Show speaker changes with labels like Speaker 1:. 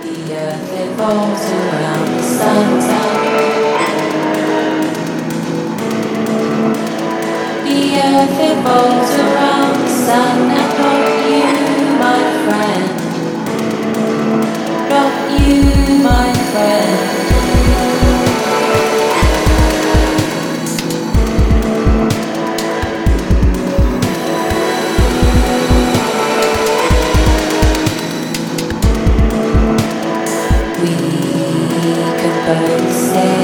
Speaker 1: The earth revolves around the sun. The earth revolves around the sun, and not you, my friend. Not you, my friend. We can both say